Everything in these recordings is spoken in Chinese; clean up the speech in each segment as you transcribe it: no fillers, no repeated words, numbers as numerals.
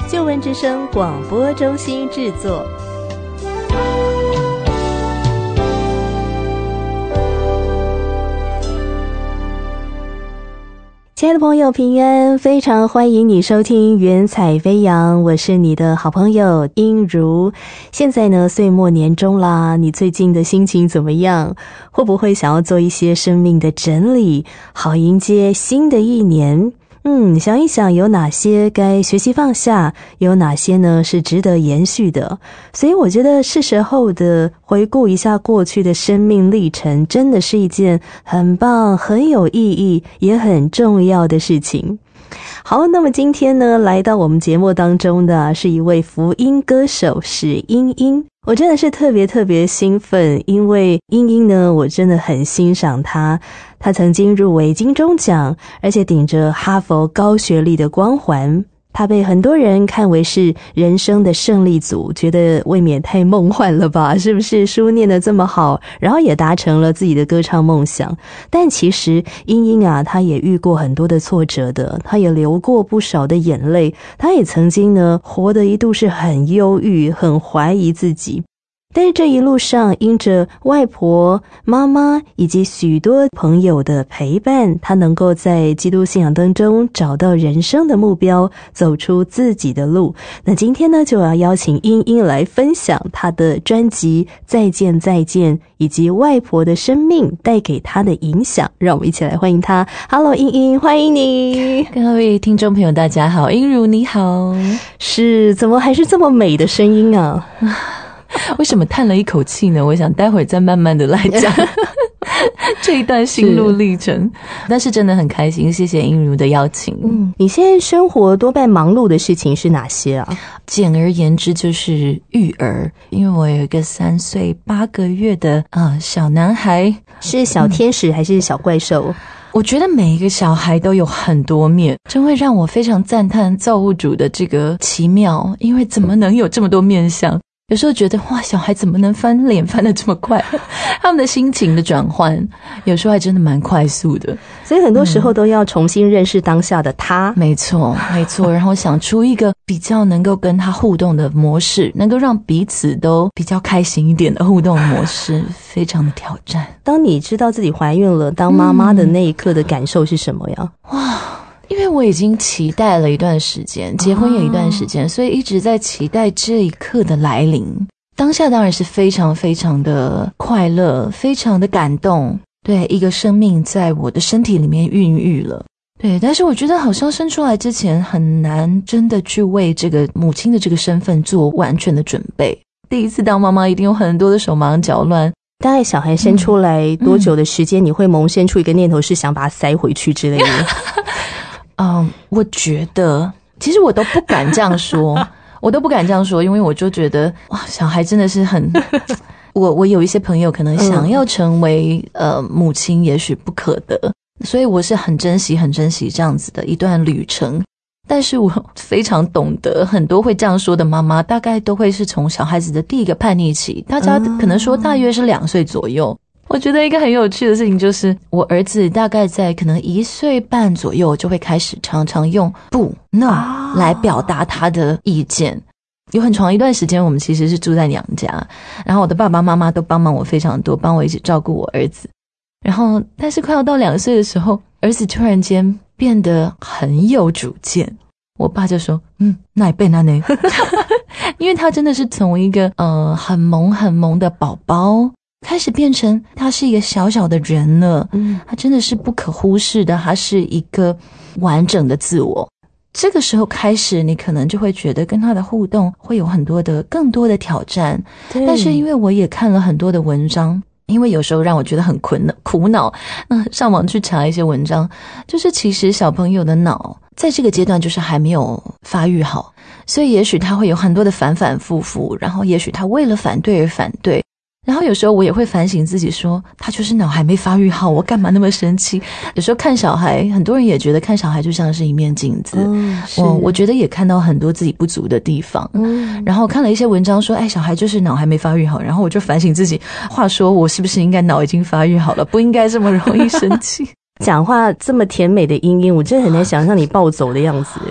救闻之声广播中心制作。亲爱的朋友，平安，非常欢迎你收听云彩飞扬，我是你的好朋友英如。现在呢，岁末年终啦，你最近的心情怎么样？会不会想要做一些生命的整理，好迎接新的一年？想一想有哪些该学习放下，有哪些呢是值得延续的。所以我觉得是时候的回顾一下过去的生命历程，真的是一件很棒、很有意义也很重要的事情。好，那么今天呢，来到我们节目当中的是一位福音歌手史英英。我真的是特别兴奋，因为英英呢，我真的很欣赏她。她曾经入围金钟奖，而且顶着哈佛高学历的光环。她被很多人看为是人生的胜利组，觉得未免太梦幻了吧，是不是？书念得这么好，然后也达成了自己的歌唱梦想。但其实英英啊，她也遇过很多的挫折的，她也流过不少的眼泪，她也曾经呢，活得一度是很忧郁，很怀疑自己。但是这一路上，因着外婆、妈妈以及许多朋友的陪伴，她能够在基督信仰当中找到人生的目标，走出自己的路。那今天呢，就要邀请英英来分享她的专辑《再见再见》，以及外婆的生命带给她的影响。让我们一起来欢迎她。Hello， 英英，欢迎你！ 各位听众朋友，大家好，英如你好。 是，怎么还是这么美的声音啊？ 为什么叹了一口气呢？我想待会儿再慢慢的来讲这一段心路历程。但是真的很开心，谢谢英如的邀请。 你现在生活多半忙碌的事情是哪些啊？ 简而言之就是育儿，因为我有一个3岁8个月的小男孩。 是小天使还是小怪兽？ 我觉得每一个小孩都有很多面，真会让我非常赞叹造物主的这个奇妙，因为怎么能有这么多面向？有时候觉得哇，小孩怎么能翻脸翻得这么快？他们的心情的转换有时候还真的蛮快速的， 所以很多时候都要重新认识当下的他。 没错，然后想出一个比较能够跟他互动的模式，能够让彼此都比较开心一点的互动模式，非常的挑战。 当你知道自己怀孕了，当妈妈的那一刻的感受是什么呀？ 哇！因为我已经期待了一段时间，结婚有一段时间，所以一直在期待这一刻的来临。当下当然是非常非常的快乐，非常的感动。对，一个生命在我的身体里面孕育了。对，但是我觉得好像生出来之前很难真的去为这个母亲的这个身份做完全的准备。第一次当妈妈一定有很多的手忙脚乱。 大概小孩生出来多久的时间，你会萌生出一个念头是想把它塞回去之类的？ 我觉得其实我都不敢这样说因为我就觉得哇，小孩真的是很我有一些朋友可能想要成为母亲也许不可得，所以我是很珍惜这样子的一段旅程。但是我非常懂得很多会这样说的妈妈大概都会是从小孩子的第一个叛逆期，大家可能说大约是2岁左右。我觉得一个很有趣的事情就是，我儿子大概在可能1岁半左右就会开始常常用不 no 来表达他的意见。有很长一段时间我们其实是住在娘家，然后我的爸爸妈妈都帮忙我非常多，帮我一起照顾我儿子。然后但是快要到2岁的时候，儿子突然间变得很有主见。我爸就说那也变了呢因为他真的是从一个很萌的宝宝开始变成他是一个小小的人了，他真的是不可忽视的，他是一个完整的自我。这个时候开始你可能就会觉得跟他的互动会有更多的挑战。但是因为我也看了很多的文章，因为有时候让我觉得很苦恼，上网去查一些文章，就是其实小朋友的脑在这个阶段就是还没有发育好，所以也许他会有很多的反反复复，然后也许他为了反对而反对。然后有时候我也会反省自己说，他就是脑还没发育好，我干嘛那么生气？有时候看小孩，很多人也觉得看小孩就像是一面镜子，我觉得也看到很多自己不足的地方。然后看了一些文章说小孩就是脑还没发育好，然后我就反省自己，话说我是不是应该脑已经发育好了，不应该这么容易生气。 讲话这么甜美的英英，我真的很难想象你暴走的样子。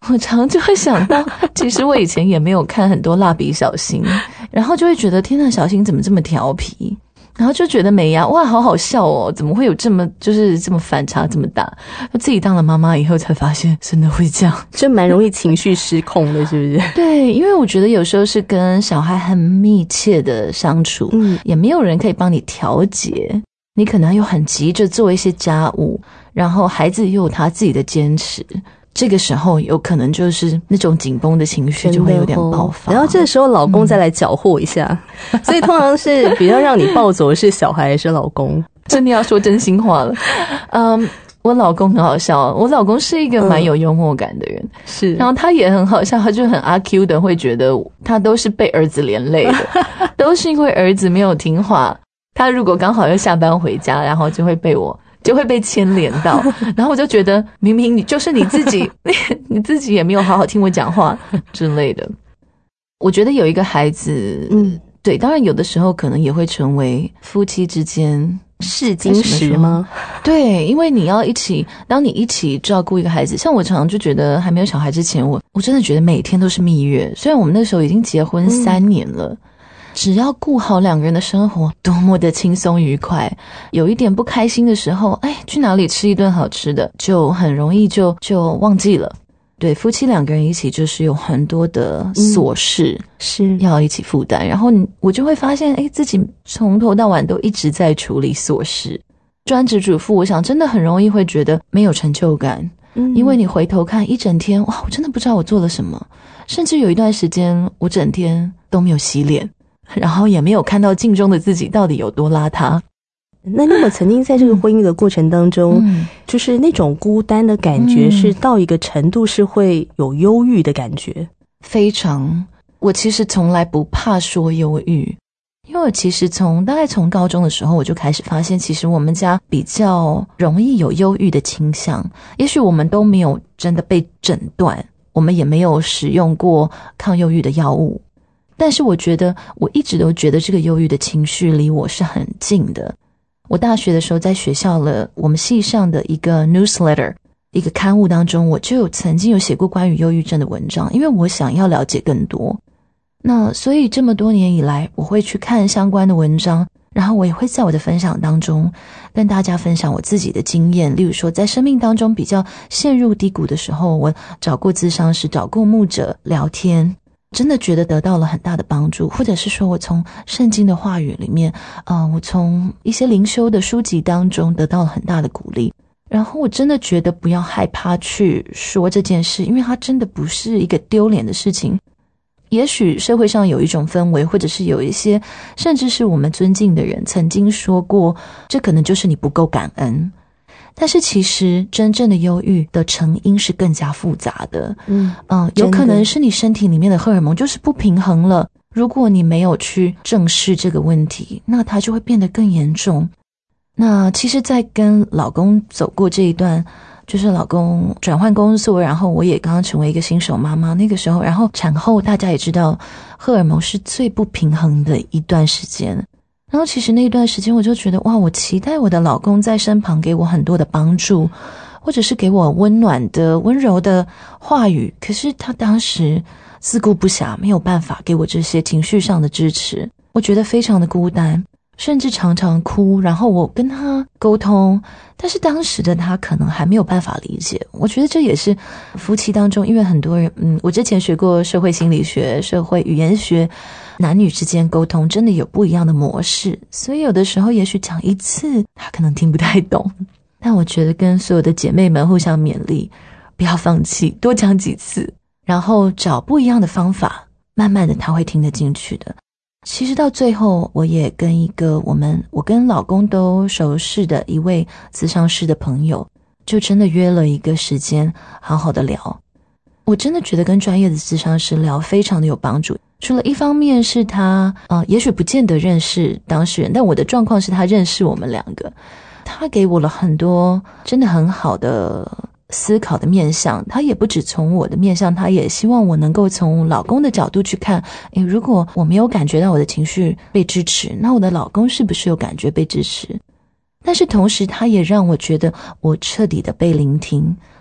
我常就会想到，其实我以前也没有看很多蜡笔小新，然后就会觉得天哪，小新怎么这么调皮，然后就觉得美伢哇好好笑哦，怎么会有这么就是这么反差这么大，自己当了妈妈以后才发现真的会这样， 这蛮容易情绪失控的，是不是？ 对，因为我觉得有时候是跟小孩很密切的相处，也没有人可以帮你调节，你可能又很急着做一些家务，然后孩子又有他自己的坚持，这个时候有可能就是那种紧绷的情绪就会有点爆发， 然后这个时候老公再来搅和一下，所以通常是比较让你暴走的是小孩还是老公？ 真的要说真心话了，我老公很好笑，我老公是一个蛮有幽默感的人， 是， 然后他也很好笑，他就很阿 Q 的会觉得他都是被儿子连累的，都是因为儿子没有听话，他如果刚好要下班回家，然后就会被牵连到，然后我就觉得明明你就是你自己你自己也没有好好听我讲话之类的。我觉得有一个孩子，对，当然有的时候可能也会成为夫妻之间试金石吗？ 对，因为你要当你一起照顾一个孩子，像我常常就觉得还没有小孩之前，我真的觉得每天都是蜜月，虽然我们那时候已经结婚3年了，只要顾好2个人的生活，多么的轻松愉快。有一点不开心的时候，去哪里吃一顿好吃的，就很容易就忘记了。对，夫妻2个人一起就是有很多的琐事，是要一起负担。然后我就会发现，自己从头到晚都一直在处理琐事。专职主妇，我想真的很容易会觉得没有成就感，因为你回头看一整天，哇，我真的不知道我做了什么。甚至有一段时间，我整天都没有洗脸。然后也没有看到镜中的自己到底有多邋遢。 那你有曾经在这个婚姻的过程当中，就是那种孤单的感觉是到一个程度是会有忧郁的感觉？ 非常，我其实从来不怕说忧郁，因为我其实大概从高中的时候我就开始发现，其实我们家比较容易有忧郁的倾向。也许我们都没有真的被诊断，我们也没有使用过抗忧郁的药物，但是我觉得我一直都觉得这个忧郁的情绪离我是很近的。我大学的时候在学校我们系上的一个 newsletter 一个刊物当中，我就曾经有写过关于忧郁症的文章，因为我想要了解更多。那所以这么多年以来，我会去看相关的文章，然后我也会在我的分享当中跟大家分享我自己的经验。例如说在生命当中比较陷入低谷的时候，我找过咨商师，找过牧者聊天，真的觉得得到了很大的帮助。或者是说我从圣经的话语里面我从一些灵修的书籍当中得到了很大的鼓励。然后我真的觉得不要害怕去说这件事，因为它真的不是一个丢脸的事情。也许社会上有一种氛围，或者是有一些甚至是我们尊敬的人曾经说过，这可能就是你不够感恩。但是其实真正的忧郁的成因是更加复杂的，有可能是你身体里面的荷尔蒙就是不平衡了，如果你没有去正视这个问题，那它就会变得更严重。那其实在跟老公走过这一段，就是老公转换工作，然后我也刚刚成为一个新手妈妈，那个时候然后产后大家也知道荷尔蒙是最不平衡的一段时间，然后其实那一段时间我就觉得哇，我期待我的老公在身旁给我很多的帮助，或者是给我温暖的温柔的话语，可是他当时自顾不暇，没有办法给我这些情绪上的支持，我觉得非常的孤单，甚至常常哭。然后我跟他沟通，但是当时的他可能还没有办法理解。我觉得这也是夫妻当中，因为很多人我之前学过社会心理学、社会语言学，男女之间沟通真的有不一样的模式，所以有的时候也许讲一次他可能听不太懂，但我觉得跟所有的姐妹们互相勉励，不要放弃，多讲几次，然后找不一样的方法，慢慢的他会听得进去的。其实到最后，我也跟一个我跟老公都熟识的一位咨商师的朋友，就真的约了一个时间好好的聊。我真的觉得跟专业的咨商师聊非常的有帮助。除了一方面是他也许不见得认识当事人，但我的状况是他认识我们2个，他给我了很多真的很好的思考的面向。他也不只从我的面向，他也希望我能够从老公的角度去看，如果我没有感觉到我的情绪被支持，那我的老公是不是有感觉被支持。但是同时他也让我觉得我彻底的被聆听，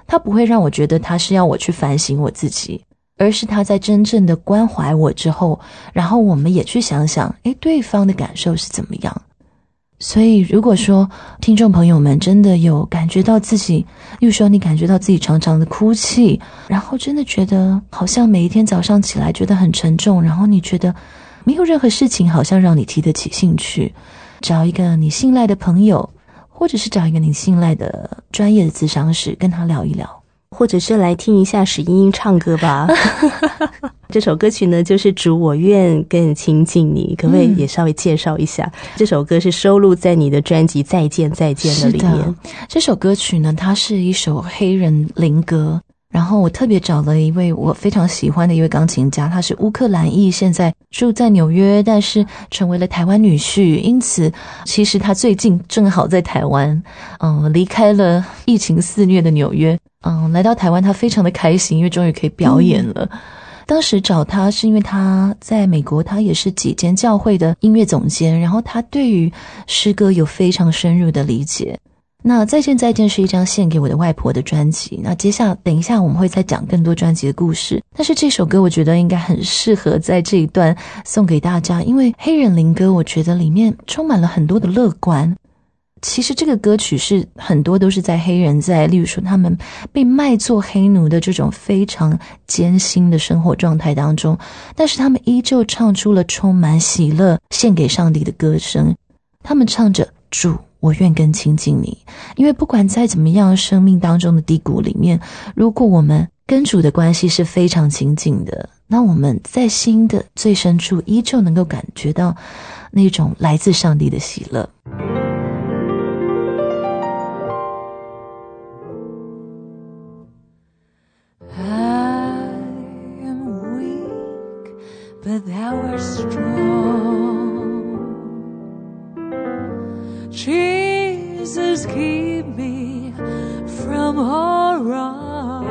他不会让我觉得他是要我去反省我自己，而是他在真正的关怀我之后，然后我们也去想想对方的感受是怎么样。所以如果说听众朋友们真的有感觉到自己，例如说你感觉到自己常常的哭泣，然后真的觉得好像每一天早上起来觉得很沉重，然后你觉得没有任何事情好像让你提得起兴趣，找一个你信赖的朋友，或者是找一个你信赖的专业的咨商师跟他聊一聊， 或者是来听一下史英英唱歌吧。这首歌曲呢就是主我愿更亲近你，可不可以也稍微介绍一下？这首歌是收录在你的专辑再见再见的里面。 是的，这首歌曲呢它是一首黑人灵歌，然后我特别找了一位我非常喜欢的一位钢琴家，他是乌克兰裔，现在住在纽约，但是成为了台湾女婿，因此其实他最近正好在台湾，离开了疫情肆虐的纽约，来到台湾他非常的开心，因为终于可以表演了。当时找他是因为他在美国，他也是几间教会的音乐总监，然后他对于诗歌有非常深入的理解。那再见再见是一张献给我的外婆的专辑，那等一下我们会再讲更多专辑的故事，但是这首歌我觉得应该很适合在这一段送给大家，因为黑人灵歌我觉得里面充满了很多的乐观。其实这个歌曲是很多都是在黑人在例如说他们被卖作黑奴的这种非常艰辛的生活状态当中，但是他们依旧唱出了充满喜乐献给上帝的歌声。他们唱着主我愿更亲近你，因为不管再怎么样生命当中的低谷里面，如果我们跟主的关系是非常亲近的，那我们在心的最深处依旧能够感觉到那种来自上帝的喜乐。 But thou art strong. Jesus, keep me from all wrong.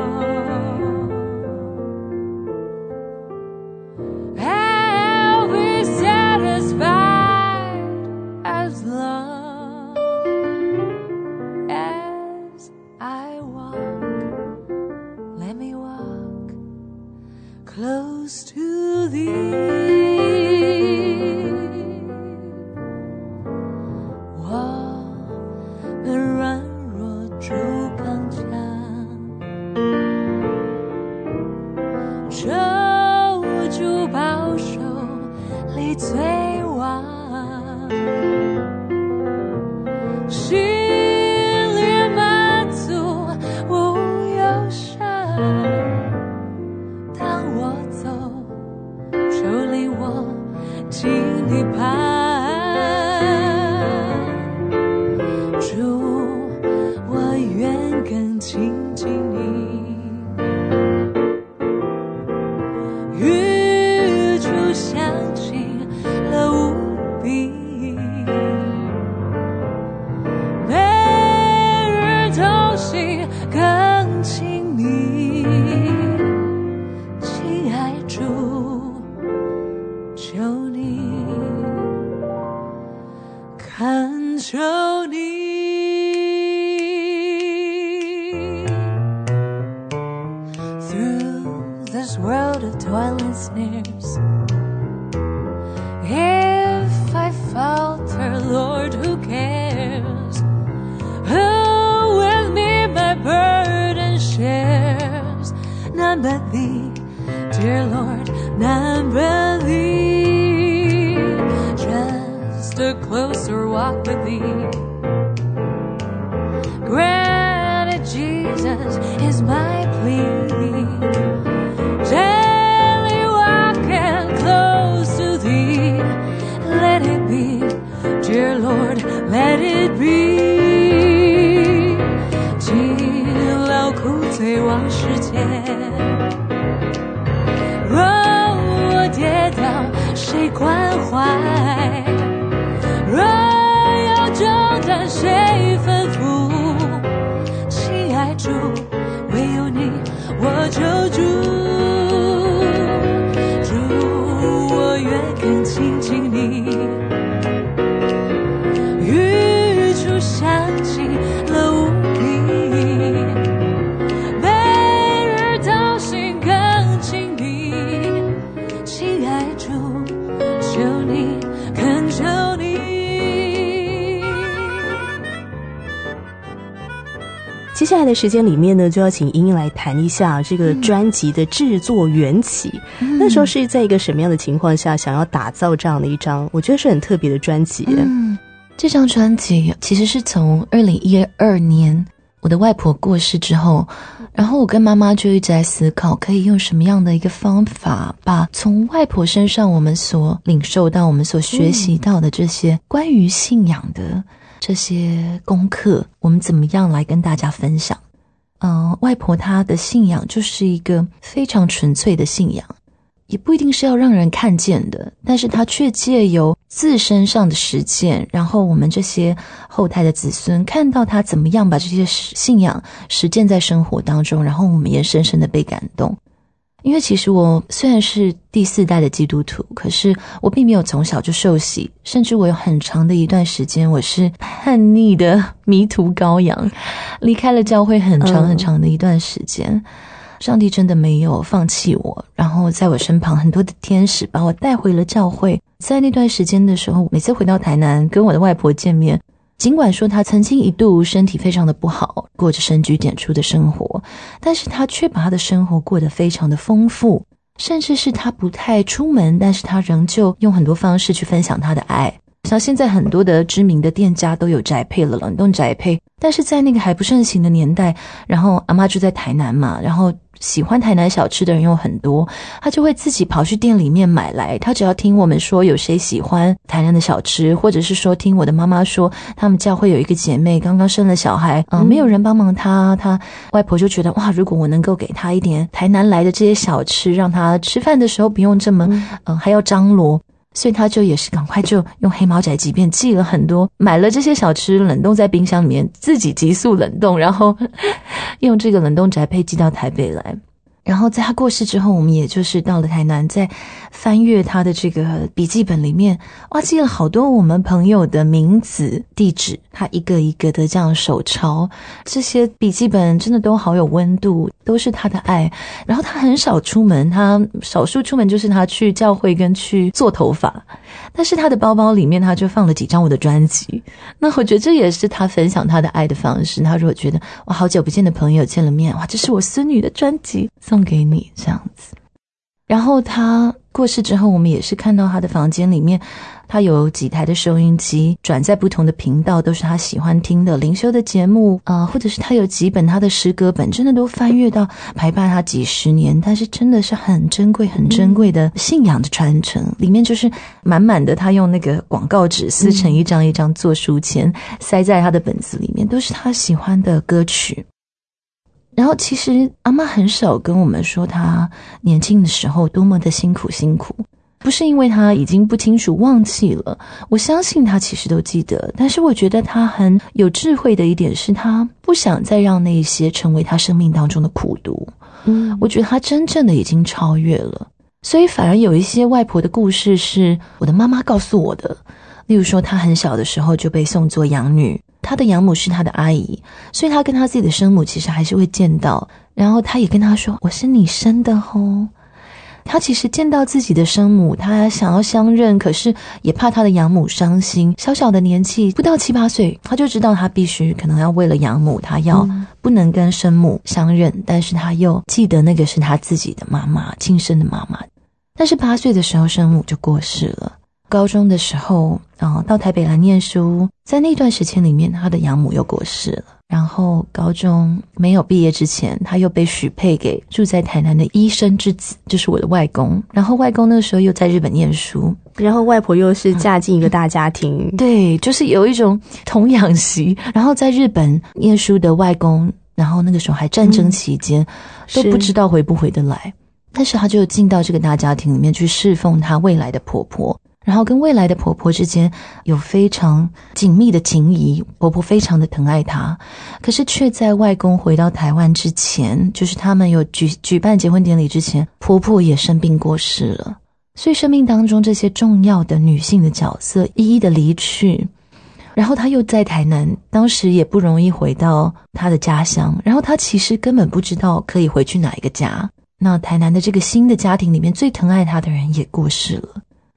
I'll be satisfied as long as I walk. Let me walk close to thee. 接下来的时间里面呢，就要请英英来谈一下这个专辑的制作缘起。那时候是在一个什么样的情况下想要打造这样的一张我觉得是很特别的专辑？ 这张专辑其实是从2012年我的外婆过世之后，然后我跟妈妈就一直在思考可以用什么样的一个方法把从外婆身上我们所领受到我们所学习到的这些关于信仰的这些功课，我们怎么样来跟大家分享。外婆她的信仰就是一个非常纯粹的信仰，也不一定是要让人看见的，但是她却借由自身上的实践，然后我们这些后代的子孙看到她怎么样把这些信仰实践在生活当中，然后我们也深深的被感动。因为其实我虽然是第4代的基督徒，可是我并没有从小就受洗，甚至我有很长的一段时间我是叛逆的迷途羔羊，离开了教会很长很长的一段时间。上帝真的没有放弃我，然后在我身旁很多的天使把我带回了教会。在那段时间的时候，每次回到台南跟我的外婆见面，尽管说她曾经一度身体非常的不好，过着深居简出的生活，但是她却把她的生活过得非常的丰富，甚至是她不太出门，但是她仍旧用很多方式去分享她的爱。像现在很多的知名的店家都有宅配了，冷冻宅配，但是在那个还不盛行的年代，然后阿嬷住在台南嘛，然后喜欢台南小吃的人有很多，他就会自己跑去店里面买来。他只要听我们说有谁喜欢台南的小吃，或者是说听我的妈妈说他们教会有一个姐妹刚刚生了小孩，没有人帮忙她外婆就觉得哇，如果我能够给她一点台南来的这些小吃，让她吃饭的时候不用这么还要张罗，所以他就也是赶快就用黑毛宅急便寄了很多，买了这些小吃冷冻在冰箱里面，自己急速冷冻，然后用这个冷冻宅配寄到台北来。然后在他过世之后，我们也就是到了台南，在翻阅他的这个笔记本里面，哇，记了好多我们朋友的名字地址，他一个一个的这样手抄，这些笔记本真的都好有温度，都是他的爱。然后他很少出门，他少数出门就是他去教会跟去做头发，但是他的包包里面他就放了几张我的专辑。那我觉得这也是他分享他的爱的方式。他如果觉得哇，好久不见的朋友见了面，哇，这是我孙女的专辑送给你这样子。然后他过世之后，我们也是看到他的房间里面，他有几台的收音机转在不同的频道，都是他喜欢听的灵修的节目或者是他有几本他的诗歌本，真的都翻阅到陪伴他几十年，但是真的是很珍贵很珍贵的信仰的传承。里面就是满满的，他用那个广告纸撕成一张一张做书签，塞在他的本子里面，都是他喜欢的歌曲。然后其实阿嬷很少跟我们说她年轻的时候多么的辛苦，不是因为她已经不清楚忘记了，我相信她其实都记得，但是我觉得她很有智慧的一点是她不想再让那些成为她生命当中的苦毒。我觉得她真正的已经超越了，所以反而有一些外婆的故事是我的妈妈告诉我的。例如说她很小的时候就被送作养女，她的养母是她的阿姨，所以她跟她自己的生母其实还是会见到，然后她也跟她说我是你生的哦。她其实见到自己的生母，她想要相认，可是也怕她的养母伤心，小小的年纪不到7、8岁，她就知道她必须可能要为了养母，她要不能跟生母相认，但是她又记得那个是她自己的妈妈，亲生的妈妈。但是8岁的时候生母就过世了。高中的时候到台北来念书，在那段时间里面他的养母又过世了，然后高中没有毕业之前，他又被许配给住在台南的医生之子，就是我的外公，然后外公那个时候又在日本念书， 然后外婆又是嫁进一个大家庭对，就是有一种童养媳，然后在日本念书的外公，然后那个时候还战争期间都不知道回不回得来，但是他就进到这个大家庭里面去侍奉他未来的婆婆，然后跟未来的婆婆之间有非常紧密的情谊，婆婆非常的疼爱她，可是却在外公回到台湾之前，就是他们有举办结婚典礼之前，婆婆也生病过世了。所以生命当中这些重要的女性的角色一一的离去，然后她又在台南，当时也不容易回到她的家乡，然后她其实根本不知道可以回去哪一个家。那台南的这个新的家庭里面最疼爱她的人也过世了，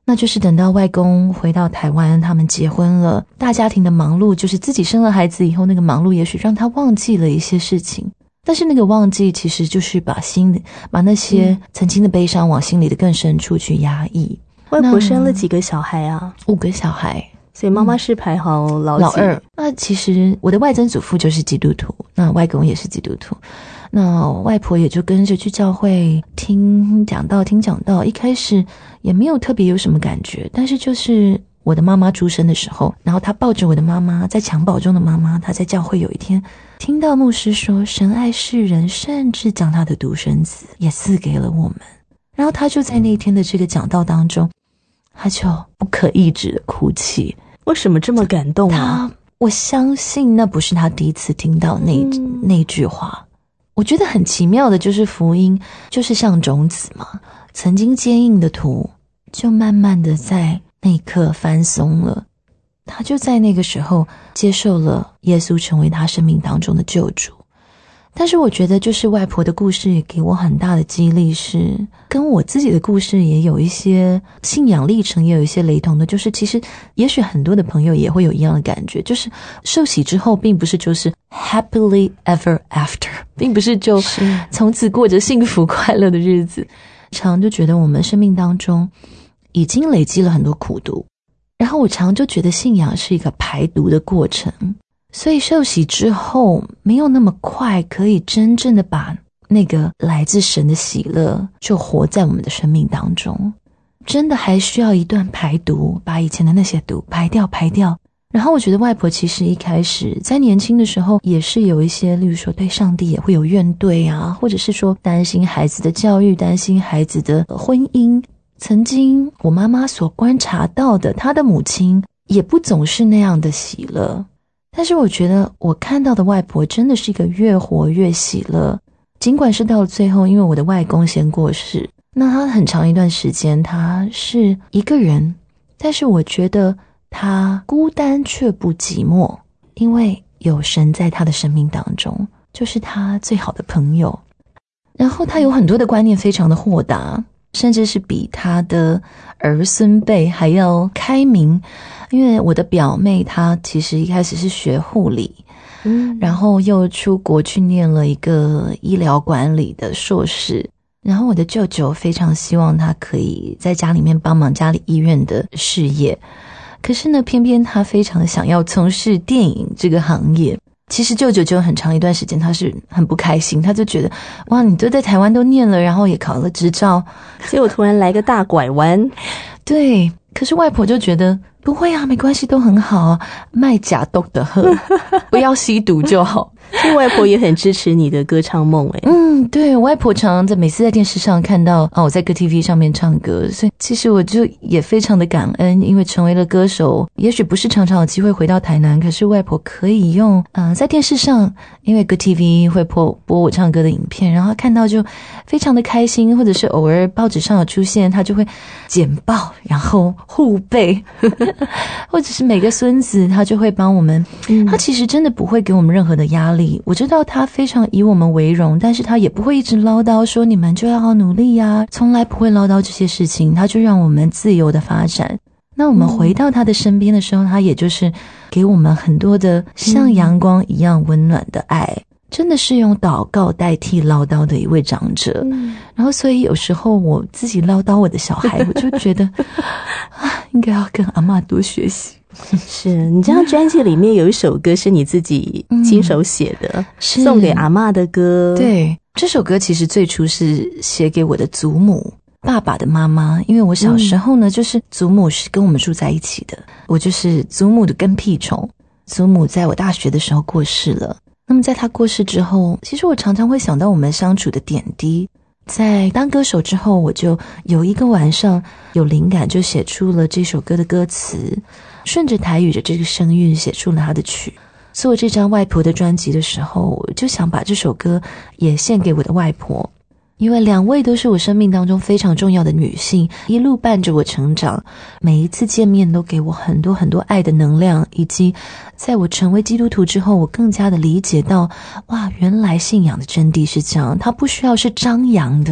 那就是等到外公回到台湾，他们结婚了，大家庭的忙碌，就是自己生了孩子以后那个忙碌，也许让他忘记了一些事情，但是那个忘记其实就是把那些曾经的悲伤往心里的更深处去压抑。 外婆生了几个小孩啊 ？5个小孩， 所以妈妈是排好老二。那其实我的外曾祖父就是基督徒，那外公也是基督徒，那外婆也就跟着去教会听讲道，一开始也没有特别有什么感觉，但是就是我的妈妈出生的时候，然后她抱着我的妈妈，在襁褓中的妈妈，她在教会有一天听到牧师说神爱世人，甚至将他的独生子也赐给了我们，然后她就在那一天的这个讲道当中，她就不可抑制的哭泣。 为什么这么感动啊？ 我相信那不是她第一次听到那句话。我觉得很奇妙的就是福音就是像种子嘛，曾经坚硬的土就慢慢的在那一刻翻松了，他就在那个时候接受了耶稣成为他生命当中的救主。但是我觉得就是外婆的故事也给我很大的激励，是跟我自己的故事也有一些信仰历程也有一些雷同的，就是其实也许很多的朋友也会有一样的感觉，就是受洗之后并不是就是 happily ever after， 并不是就从此过着幸福快乐的日子，常就觉得我们生命当中已经累积了很多苦毒，然后我常就觉得信仰是一个排毒的过程，所以受洗之后没有那么快可以真正的把那个来自神的喜乐就活在我们的生命当中，真的还需要一段排毒，把以前的那些毒排掉。然后我觉得外婆其实一开始在年轻的时候也是有一些，例如说对上帝也会有怨怼啊，或者是说担心孩子的教育，担心孩子的婚姻。曾经我妈妈所观察到的，她的母亲也不总是那样的喜乐，但是我觉得我看到的外婆真的是一个越活越喜乐。尽管是到了最后，因为我的外公先过世，那她很长一段时间她是一个人，但是我觉得她孤单却不寂寞，因为有神在她的生命当中，就是她最好的朋友。然后她有很多的观念非常的豁达，甚至是比她的儿孙辈还要开明。因为我的表妹她其实一开始是学护理，然后又出国去念了一个医疗管理的硕士，然后我的舅舅非常希望她可以在家里面帮忙家里医院的事业，可是呢偏偏她非常想要从事电影这个行业。其实舅舅就很长一段时间他是很不开心，他就觉得哇，你都在台湾都念了，然后也考了执照， 结果突然来个大拐弯。 对，可是外婆就觉得不会啊，没关系，都很好啊，卖假豆的喝，不要吸毒就好。 所以外婆也很支持你的歌唱梦欸。 对，我外婆常常每次在电视上看到我在歌 TV 上面唱歌，所以其实我就也非常的感恩，因为成为了歌手，也许不是常常有机会回到台南，可是外婆可以用在电视上，因为歌 TV 会播我唱歌的影片，然后看到就非常的开心，或者是偶尔报纸上有出现，他就会简报，然后护背或者是每个孙子他就会帮我们，他其实真的不会给我们任何的压力。我知道他非常以我们为荣，但是他也不会一直唠叨说你们就要好努力啊，从来不会唠叨这些事情，他就让我们自由的发展。那我们回到他的身边的时候，他也就是给我们很多的像阳光一样温暖的爱，真的是用祷告代替唠叨的一位长者。然后所以有时候我自己唠叨我的小孩，我就觉得应该要跟阿嬷多学习。 是，你这张专辑里面有一首歌是你自己亲手写的，送给阿嬷的歌。 对，这首歌其实最初是写给我的祖母，爸爸的妈妈。因为我小时候呢，就是祖母是跟我们住在一起的，我就是祖母的跟屁虫。祖母在我大学的时候过世了，那么在她过世之后，其实我常常会想到我们相处的点滴。在当歌手之后，我就有一个晚上有灵感，就写出了这首歌的歌词，顺着台语的这个声韵写出了他的曲。做这张外婆的专辑的时候，我就想把这首歌也献给我的外婆，因为两位都是我生命当中非常重要的女性，一路伴着我成长，每一次见面都给我很多很多爱的能量，以及在我成为基督徒之后，我更加的理解到，哇，原来信仰的真谛是这样，它不需要是张扬的，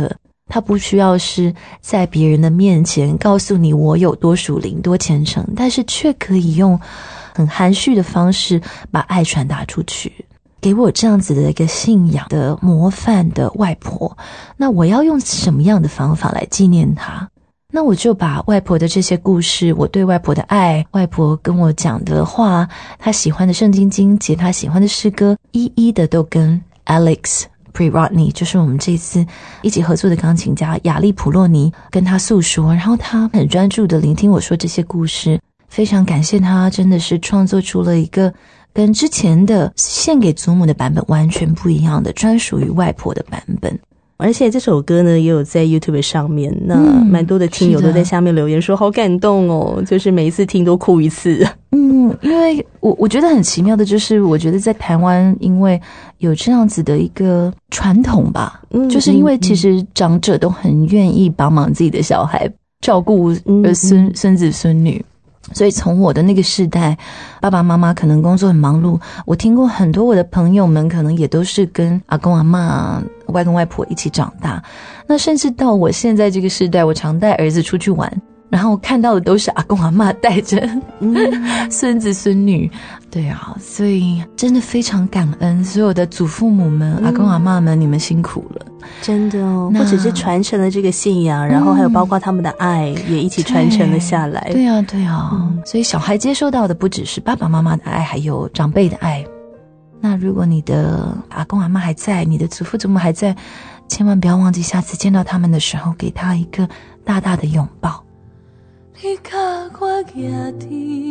他不需要是在别人的面前告诉你我有多属灵多虔诚，但是却可以用很含蓄的方式把爱传达出去。给我这样子的一个信仰的模范的外婆，那我要用什么样的方法来纪念她？那我就把外婆的这些故事，我对外婆的爱，外婆跟我讲的话，她喜欢的圣经经节，她喜欢的诗歌，一一的都跟 Alex Pre-Rodney， 就是我们这次一起合作的钢琴家亚历普洛尼跟他诉说，然后他很专注的聆听我说这些故事，非常感谢他，真的是创作出了一个跟之前的献给祖母的版本完全不一样的专属于外婆的版本。 而且这首歌呢也有在 YouTube 上面，那蛮多的听友都在下面留言说好感动哦，就是每一次听都哭一次。 因为我觉得很奇妙的就是我觉得在台湾因为有这样子的一个传统吧，就是因为其实长者都很愿意帮忙自己的小孩照顾孙子孙女，所以从我的那个世代，爸爸妈妈可能工作很忙碌，我听过很多我的朋友们可能也都是跟阿公阿嬷外公外婆一起长大，那甚至到我现在这个世代，我常带儿子出去玩，然后看到的都是阿公阿嬷带着孙子孙女。对啊，所以真的非常感恩所有的祖父母们、阿公阿嬷们，你们辛苦了， 真的哦，不只是传承了这个信仰，然后还有包括他们的爱也一起传承了下来。 对啊对啊，所以小孩接收到的不只是爸爸妈妈的爱，还有长辈的爱。那如果你的阿公阿嬷还在，你的祖父祖母还在，千万不要忘记下次见到他们的时候给他一个大大的拥抱。 你教我举灯，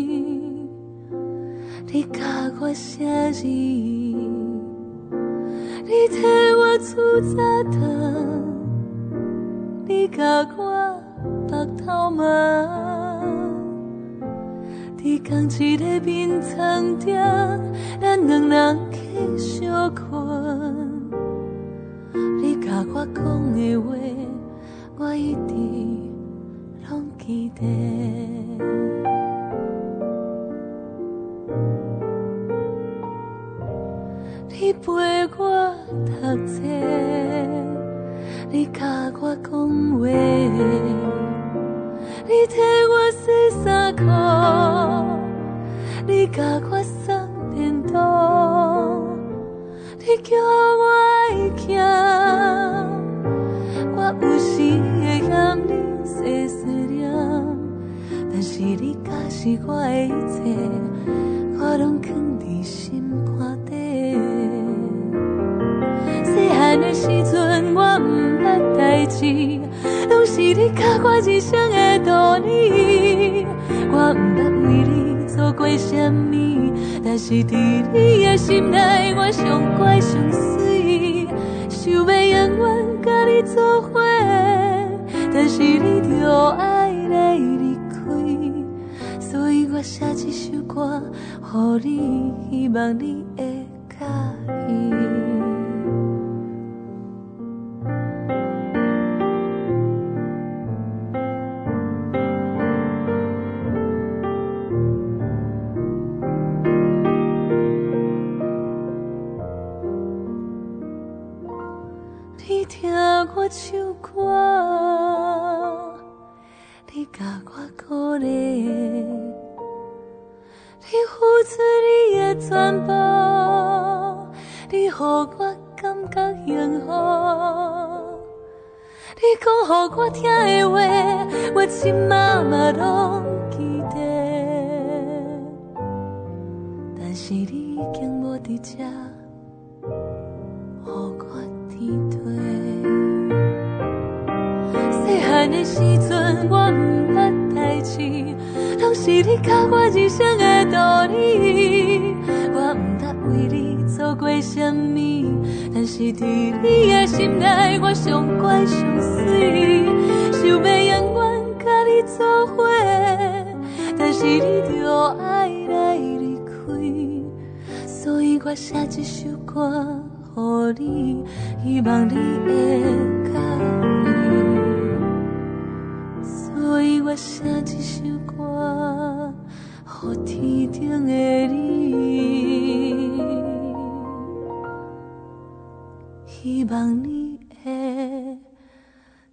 你教我写字，你替我煮早餐，你教我白头毛，伫同一个眠床顶，咱两人起相困。你教我讲的话，我一直拢记得。你陪我读册，你教我讲话，你替我洗衫裤，你教我送电动，你叫我爱行，我有时会嫌你细细念，但是你甲是我的一切，我拢藏伫心肝底。细汉的时阵，我不捌代志，拢是你教我人生的道理。我不捌为你做过什么，但是伫你的心内，我上乖上水。想要永远甲你做伙，但是你就爱来离开，所以我写这首歌给你，希望你会介意。你听我唱歌，你教我鼓励，你付出你的全部，你予我感觉幸福。你讲予我听的话，我心嘛嘛拢记得，但是你已经无伫这，予我天地。细汉的时阵，我不捌代志，拢是你教我人生的道理。我不捌为你做过什么，但是伫你的心内，我上乖上水。想要永远甲你做伙，但是你就爱来离开，所以我写这首歌给你，希望你会介意。所以我写这首歌给天顶的你，希望你会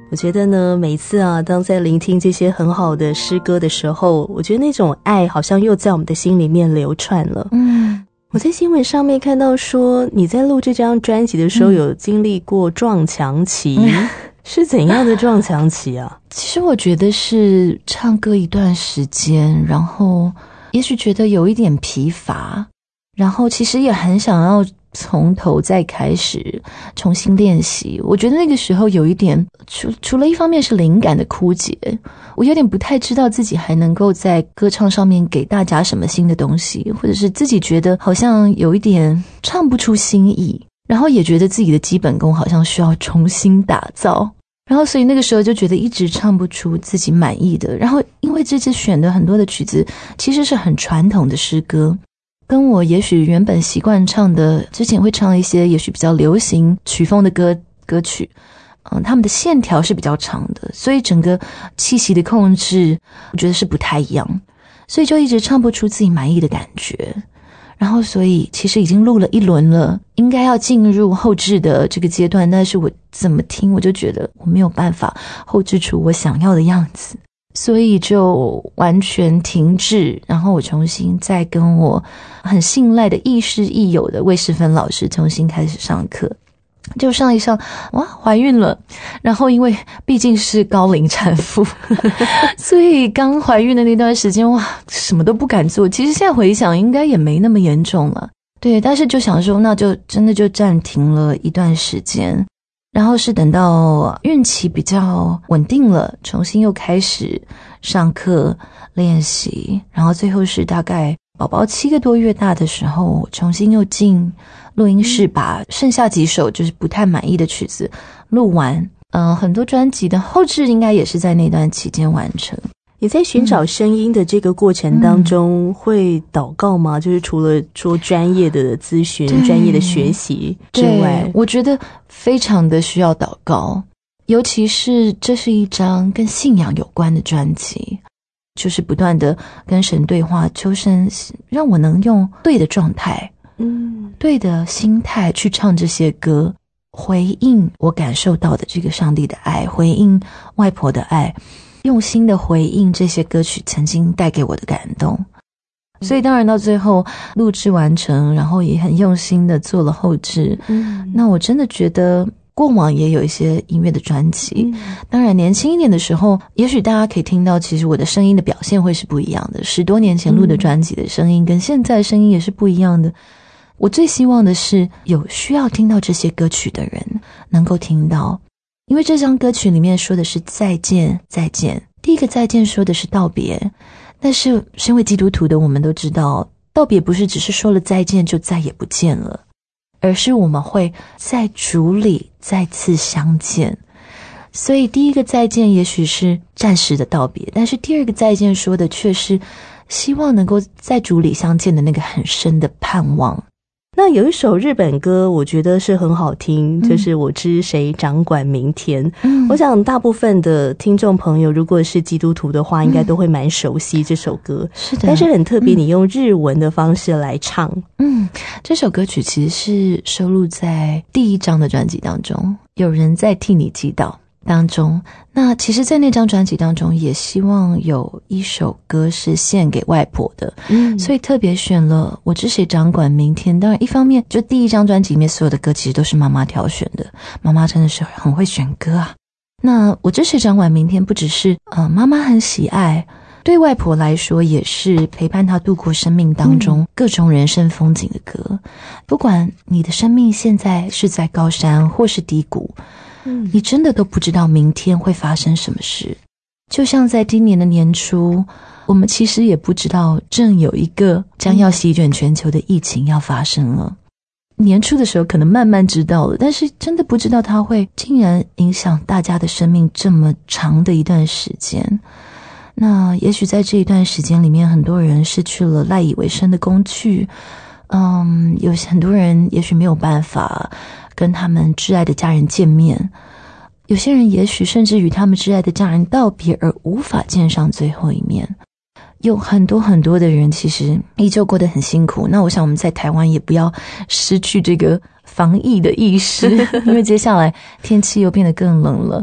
我觉得呢，每次啊，当在聆听这些很好的诗歌的时候，我觉得那种爱好像又在我们的心里面流窜了。我在新闻上面看到说，你在录这张专辑的时候有经历过撞墙期，是怎样的撞墙期啊？ 其实我觉得是唱歌一段时间，然后也许觉得有一点疲乏，然后其实也很想要从头再开始重新练习。我觉得那个时候有一点除了一方面是灵感的枯竭，我有点不太知道自己还能够在歌唱上面给大家什么新的东西，或者是自己觉得好像有一点唱不出新意，然后也觉得自己的基本功好像需要重新打造，然后所以那个时候就觉得一直唱不出自己满意的。然后因为这次选的很多的曲子其实是很传统的诗歌，跟我也许原本习惯唱的，之前会唱一些也许比较流行曲风的歌曲，他们的线条是比较长的，所以整个气息的控制我觉得是不太一样，所以就一直唱不出自己满意的感觉。然后所以其实已经录了一轮了，应该要进入后制的这个阶段，但是我怎么听我就觉得我没有办法后制出我想要的样子，所以就完全停滞。然后我重新再跟我很信赖的亦师亦友的魏世芬老师重新开始上课，就上一上，哇，怀孕了。然后因为毕竟是高龄产妇所以刚怀孕的那段时间，哇，什么都不敢做。其实现在回想应该也没那么严重了，对，但是就想说那就真的就暂停了一段时间，然后是等到孕期比较稳定了，重新又开始上课练习，然后最后是大概宝宝7个多月大的时候，重新又进录音室，把剩下几首就是不太满意的曲子录完。很多专辑的后制应该也是在那段期间完成。 你在寻找声音的这个过程当中会祷告吗？就是除了说专业的咨询、专业的学习之外， 我觉得非常的需要祷告，尤其是这是一张跟信仰有关的专辑，就是不断的跟神对话，求神让我能用对的状态，对的心态去唱这些歌，回应我感受到的这个上帝的爱，回应外婆的爱，用心的回应这些歌曲曾经带给我的感动。所以当然到最后录制完成，然后也很用心的做了后制。那我真的觉得过往也有一些音乐的专辑，当然年轻一点的时候，也许大家可以听到其实我的声音的表现会是不一样的，10多年前录的专辑的声音跟现在声音也是不一样的。我最希望的是有需要听到这些歌曲的人能够听到，因为这张歌曲里面说的是再见再见，第一个再见说的是道别，但是身为基督徒的我们都知道，道别不是只是说了再见就再也不见了，而是我们会在主里再次相见。所以第一个再见也许是暂时的道别，但是第二个再见说的却是希望能够在主里相见的那个很深的盼望。 那有一首日本歌我觉得是很好听，就是我知谁掌管明天。我想大部分的听众朋友如果是基督徒的话，应该都会蛮熟悉这首歌。 是的， 但是很特别，你用日文的方式来唱。 这首歌曲其实是收录在第1张的专辑当中，有人在替你祈祷当中。那其实在那张专辑当中也希望有一首歌是献给外婆的，所以特别选了我知谁掌管明天。当然一方面就第1张专辑里面所有的歌其实都是妈妈挑选的，妈妈真的是很会选歌啊。那我知谁掌管明天不只是妈妈很喜爱，对外婆来说也是陪伴她度过生命当中各种人生风景的歌。不管你的生命现在是在高山或是低谷，你真的都不知道明天会发生什么事。就像在今年的年初，我们其实也不知道正有一个将要席卷全球的疫情要发生了。年初的时候可能慢慢知道了，但是真的不知道它会竟然影响大家的生命这么长的一段时间。那也许在这一段时间里面，很多人失去了赖以为生的工具，有很多人也许没有办法跟他们挚爱的家人见面，有些人也许甚至与他们挚爱的家人道别而无法见上最后一面。有很多很多的人其实依旧过得很辛苦。那我想我们在台湾也不要失去这个防疫的意识因为接下来天气又变得更冷了。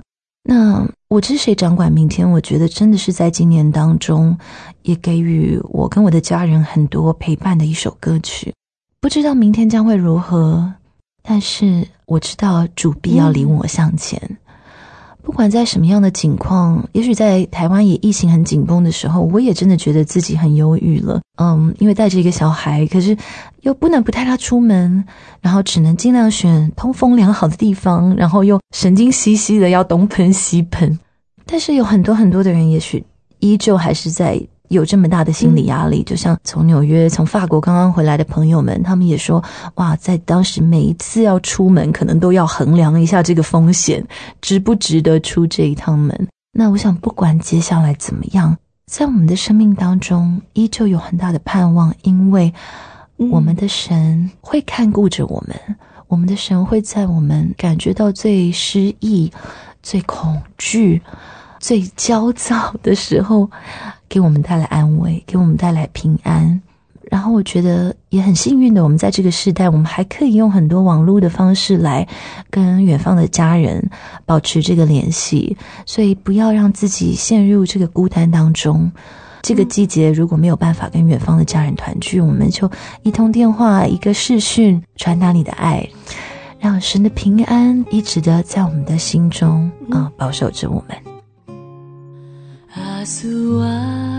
那我知谁掌管明天，我觉得真的是在今年当中也给予我跟我的家人很多陪伴的一首歌曲。不知道明天将会如何，但是我知道主必要领我向前。不管在什么样的境况，也许在台湾也疫情很紧绷的时候，我也真的觉得自己很忧郁了。因为带着一个小孩，可是又不能不带他出门，然后只能尽量选通风良好的地方，然后又神经兮兮的要东喷西喷。但是有很多很多的人也许依旧还是在有这么大的心理压力，就像从纽约从法国刚刚回来的朋友们，他们也说哇，在当时每一次要出门可能都要衡量一下这个风险值不值得出这一趟门。那我想不管接下来怎么样，在我们的生命当中依旧有很大的盼望，因为我们的神会看顾着我们，我们的神会在我们感觉到最失意最恐惧最焦躁的时候给我们带来安慰，给我们带来平安。然后我觉得也很幸运的，我们在这个时代我们还可以用很多网络的方式来跟远方的家人保持这个联系，所以不要让自己陷入这个孤单当中。这个季节如果没有办法跟远方的家人团聚，我们就一通电话一个视讯传达你的爱，让神的平安一直的在我们的心中保守着我们。 明日は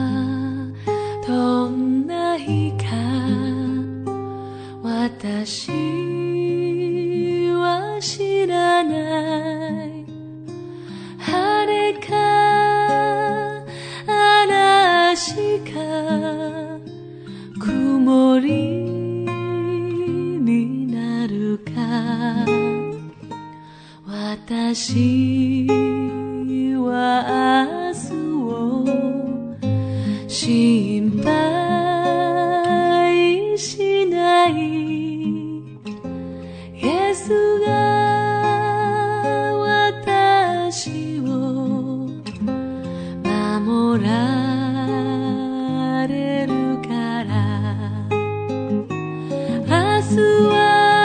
どんな日か私は知らない晴れか嵐か曇りになるか私は明日心配しないイエスが私を守られるから明日は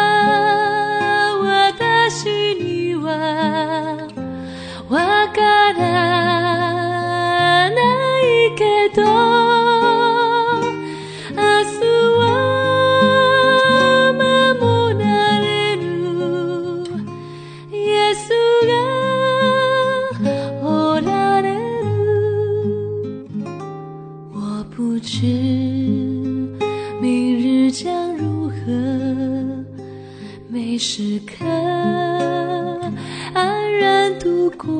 私にはわからないけど时刻安然度过，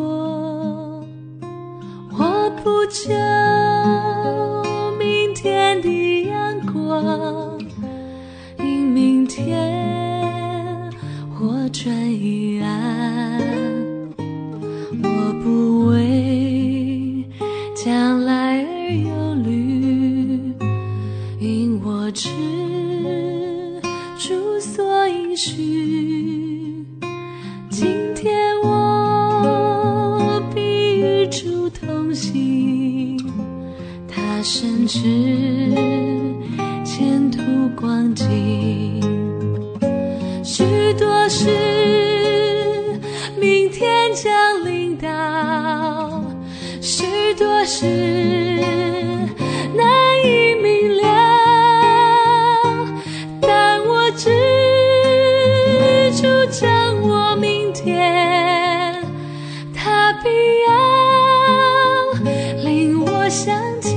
我不求明天的阳光，因明天或转一安，我不为将来而忧虑，因我知主所应许。今天我必与主同行，他深知前途光景，许多事明天将临到，许多事难以明了，但我知主掌握明天，他必要领我向前。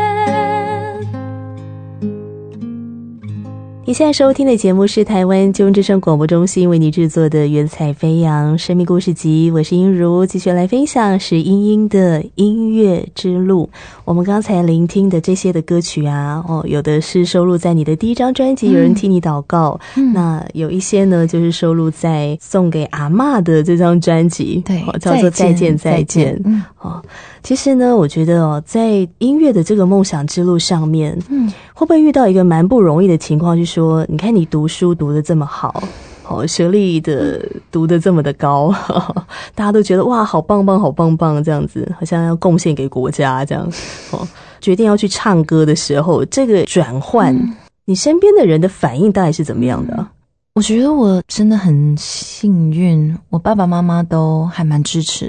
你现在收听的节目是台湾金融之声广播中心为你制作的云彩飞扬生命故事集，我是英如，继续来分享是英英的音乐之路。我们刚才聆听的这些的歌曲啊，有的是收录在你的第一张专辑有人替你祷告，那有一些呢就是收录在送给阿嬷的这张专辑， 对， 叫做再见再见。其实呢我觉得在音乐的这个梦想之路上面，会不会遇到一个蛮不容易的情况，就是说你看你读书读得这么好，学历的读得这么的高，大家都觉得哇好棒棒好棒棒，这样子好像要贡献给国家这样，决定要去唱歌的时候，这个转换，你身边的人的反应大概是怎么样的？ 我觉得我真的很幸运，我爸爸妈妈都还蛮支持的。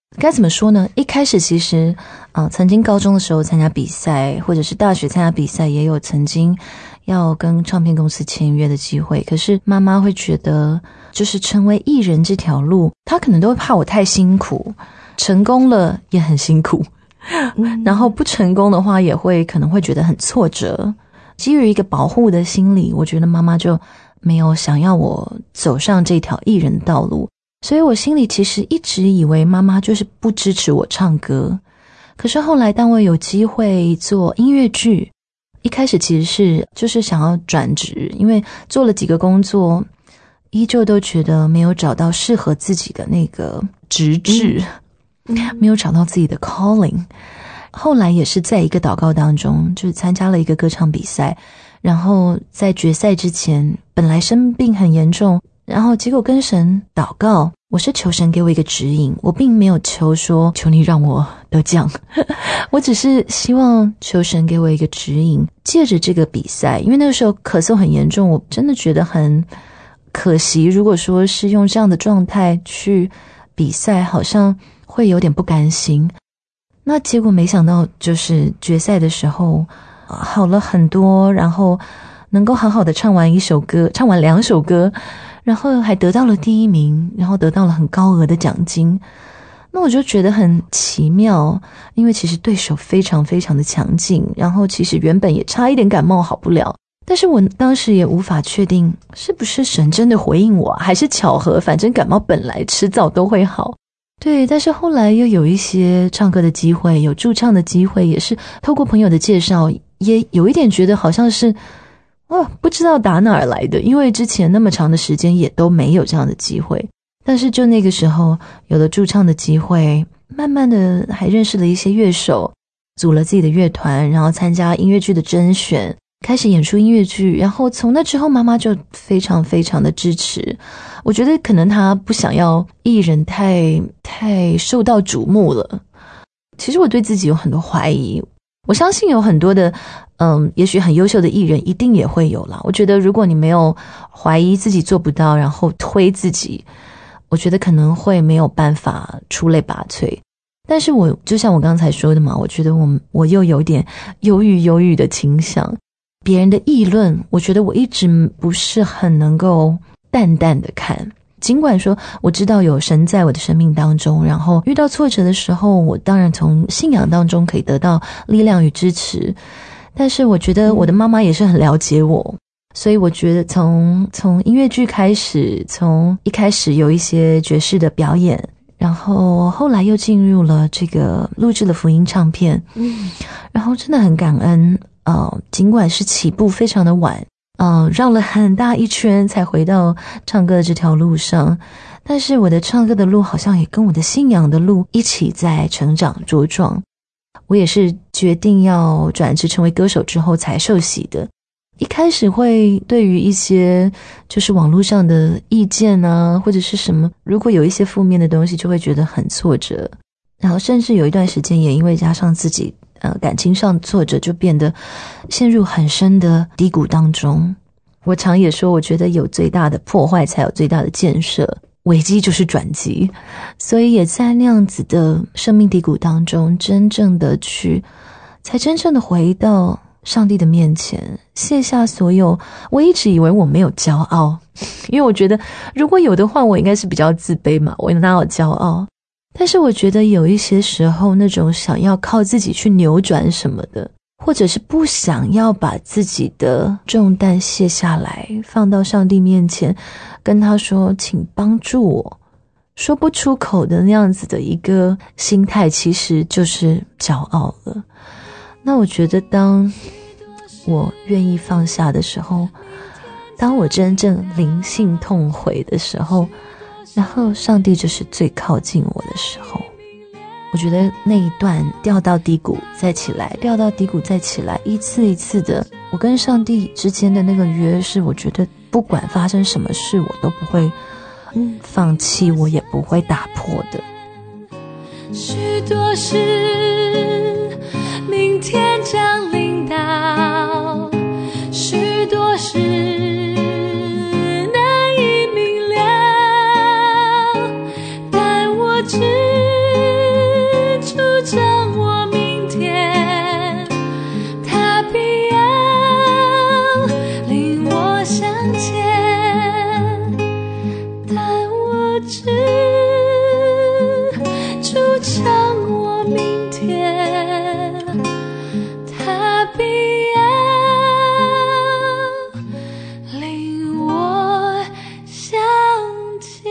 该怎么说呢？一开始其实曾经高中的时候参加比赛，或者是大学参加比赛，也有曾经要跟唱片公司签约的机会。可是妈妈会觉得，就是成为艺人这条路，她可能都会怕我太辛苦，成功了也很辛苦，然后不成功的话，也可能会觉得很挫折。基于一个保护的心理，我觉得妈妈就没有想要我走上这条艺人道路。所以我心里其实一直以为妈妈就是不支持我唱歌。可是后来当我有机会做音乐剧，一开始其实就是想要转职，因为做了几个工作，依旧都觉得没有找到适合自己的那个职志，没有找到自己的 calling。 后来也是在一个祷告当中，就是参加了一个歌唱比赛，然后在决赛之前本来生病很严重，然后结果跟神祷告，我是求神给我一个指引，我并没有求说求你让我得奖我只是希望求神给我一个指引，借着这个比赛，因为那个时候咳嗽很严重，我真的觉得很可惜，如果说是用这样的状态去比赛，好像会有点不甘心。那结果没想到就是决赛的时候好了很多，然后能够好好的唱完2首歌，然后还得到了第1名，然后得到了很高额的奖金。那我就觉得很奇妙，因为其实对手非常非常的强劲，然后其实原本也差一点感冒好不了，但是我当时也无法确定是不是神真的回应我，还是巧合，反正感冒本来迟早都会好。对，但是后来又有一些唱歌的机会，有驻唱的机会，也是透过朋友的介绍，也有一点觉得好像是不知道打哪儿来的，因为之前那么长的时间也都没有这样的机会。但是就那个时候有了驻唱的机会，慢慢的还认识了一些乐手，组了自己的乐团，然后参加音乐剧的甄选，开始演出音乐剧，然后从那之后妈妈就非常非常的支持。我觉得可能她不想要艺人太受到瞩目了。其实我对自己有很多怀疑，我相信有很多的也许很优秀的艺人一定也会有啦。我觉得如果你没有怀疑自己做不到，然后推自己，我觉得可能会没有办法出类拔萃。但是我就像我刚才说的嘛，我觉得我又有点忧郁的倾向。别人的议论，我觉得我一直不是很能够淡淡的看。尽管说我知道有神在我的生命当中，然后遇到挫折的时候，我当然从信仰当中可以得到力量与支持，但是我觉得我的妈妈也是很了解我，所以我觉得从音乐剧开始，从一开始有一些爵士的表演，然后后来又进入了这个录制了福音唱片，然后真的很感恩尽管是起步非常的晚，绕了很大一圈才回到唱歌的这条路上，但是我的唱歌的路好像也跟我的信仰的路一起在成长茁壮。我也是决定要转职成为歌手之后才受洗的。一开始会对于一些就是网络上的意见啊，或者是什么，如果有一些负面的东西就会觉得很挫折，然后甚至有一段时间也因为加上自己感情上挫折，就变得陷入很深的低谷当中。我常也说，我觉得有最大的破坏才有最大的建设，危机就是转机。所以也在那样子的生命低谷当中，才真正的回到上帝的面前，卸下所有。我一直以为我没有骄傲，因为我觉得如果有的话，我应该是比较自卑嘛，我哪有骄傲。但是我觉得有一些时候，那种想要靠自己去扭转什么的，或者是不想要把自己的重担卸下来，放到上帝面前，跟他说请帮助我，说不出口的那样子的一个心态，其实就是骄傲了。那我觉得当我愿意放下的时候，当我真正灵性痛悔的时候，然后上帝就是最靠近我的时候。我觉得那一段掉到低谷再起来，掉到低谷再起来，一次一次的，我跟上帝之间的那个约是，我觉得不管发生什么事，我都不会放弃，我也不会打破的。 许多事明天降临到，许多事难以明了，但我知知，筑成我明天。他必要领我向前。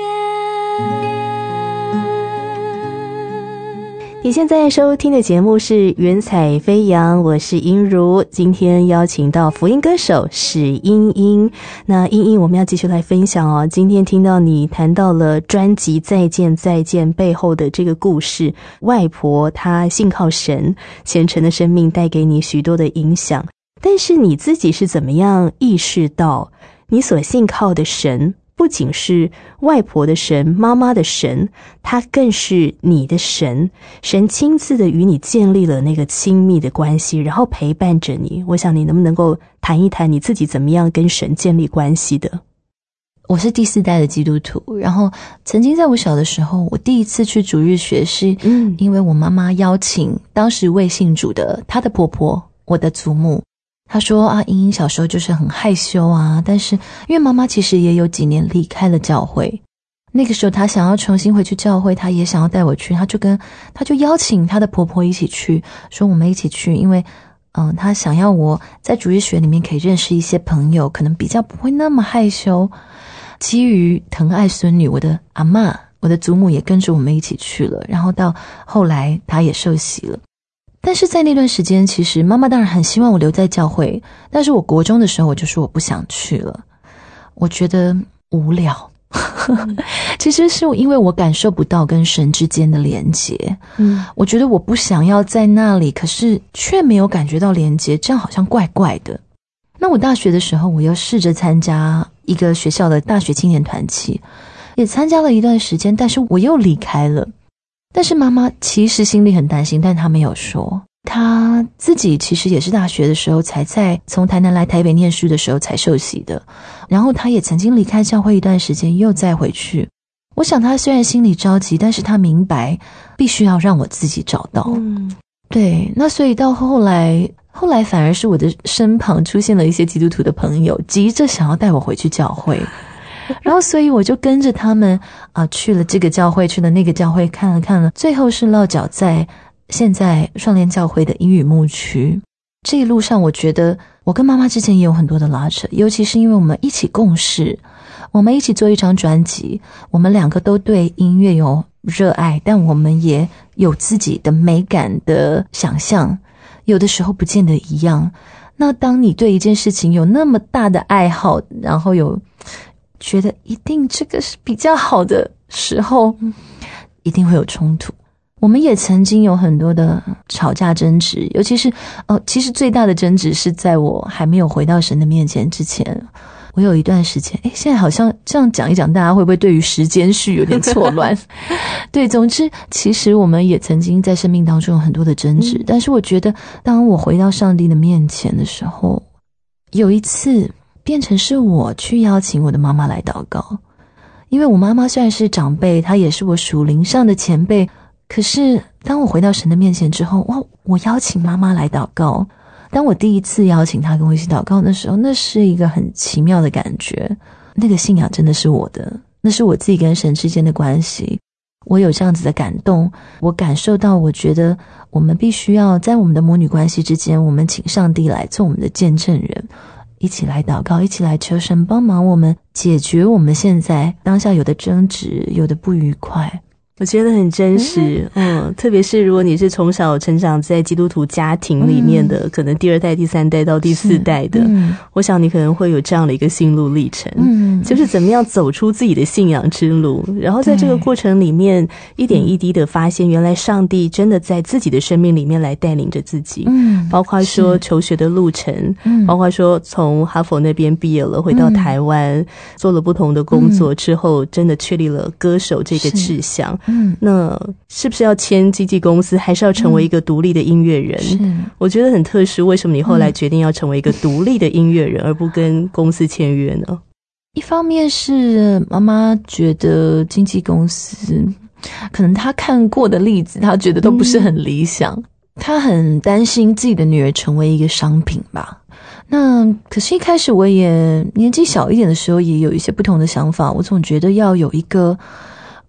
你现在收听的节目是云彩飞扬，我是音如。今天邀请到福音歌手史英英。那英英，我们要继续来分享哦。今天听到你谈到了专辑《再见再见》背后的这个故事，外婆她信靠神，虔诚的生命带给你许多的影响。但是你自己是怎么样意识到你所信靠的神不仅是外婆的神，妈妈的神，他更是你的神。神亲自的与你建立了那个亲密的关系，然后陪伴着你。我想你能不能够谈一谈你自己怎么样跟神建立关系的？ 我是第4代的基督徒，然后曾经在我小的时候，我第一次去主日学是因为我妈妈邀请当时未信主的她的婆婆，我的祖母。他说啊，英英小时候就是很害羞啊，但是因为妈妈其实也有几年离开了教会，那个时候她想要重新回去教会，她也想要带我去，她就邀请她的婆婆一起去，说我们一起去，因为她想要我在主日学里面可以认识一些朋友，可能比较不会那么害羞。基于疼爱孙女，我的阿嬷，我的祖母也跟着我们一起去了，然后到后来她也受洗了。但是在那段时间，其实妈妈当然很希望我留在教会，但是我国中的时候我就说我不想去了，我觉得无聊。其实是因为我感受不到跟神之间的连结，我觉得我不想要在那里，可是却没有感觉到连结，这样好像怪怪的。那我大学的时候，我又试着参加一个学校的大学青年团契，也参加了一段时间，但是我又离开了。但是妈妈其实心里很担心，但她没有说。她自己其实也是大学的时候才在从台南来台北念书的时候才受洗的，然后她也曾经离开教会一段时间，又再回去。我想她虽然心里着急，但是她明白必须要让我自己找到。对，那所以到后来反而是我的身旁出现了一些基督徒的朋友，急着想要带我回去教会。然后所以我就跟着他们去了这个教会，去了那个教会，看了，最后是落脚在现在双连教会的英语牧区。这一路上我觉得我跟妈妈之间也有很多的拉扯，尤其是因为我们一起共事，我们一起做一张专辑，我们两个都对音乐有热爱，但我们也有自己的美感的想象，有的时候不见得一样。那当你对一件事情有那么大的爱好，然后有觉得一定这个是比较好的时候，一定会有冲突。我们也曾经有很多的吵架争执，尤其是其实最大的争执是在我还没有回到神的面前之前。我有一段时间现在好像这样讲一讲，大家会不会对于时间序有点错乱？对，总之其实我们也曾经在生命当中有很多的争执，但是我觉得当我回到上帝的面前的时候，有一次变成是我去邀请我的妈妈来祷告。因为我妈妈虽然是长辈，她也是我属灵上的前辈，可是当我回到神的面前之后，我邀请妈妈来祷告。当我第一次邀请她跟我一起祷告的时候，那是一个很奇妙的感觉。那个信仰真的是我的，那是我自己跟神之间的关系。我有这样子的感动，我感受到，我觉得我们必须要在我们的母女关系之间，我们请上帝来做我们的见证人，一起来祷告，一起来求神帮忙我们解决我们现在当下有的争执，有的不愉快。 我觉得很真实，特别是如果你是从小成长在基督徒家庭里面的，可能第2代、第3代到第4代的，我想你可能会有这样的一个心路历程，就是怎么样走出自己的信仰之路，然后在这个过程里面一点一滴的发现，原来上帝真的在自己的生命里面来带领着自己，包括说求学的路程，包括说从哈佛那边毕业了，回到台湾，做了不同的工作之后，真的确立了歌手这个志向。那是不是要签经纪公司，还是要成为一个独立的音乐人？我觉得很特殊，为什么你后来决定要成为一个独立的音乐人，而不跟公司签约呢？ 一方面是妈妈觉得经纪公司可能她看过的例子，她觉得都不是很理想，她很担心自己的女儿成为一个商品吧。那可是一开始我也年纪小一点的时候，也有一些不同的想法，我总觉得要有一个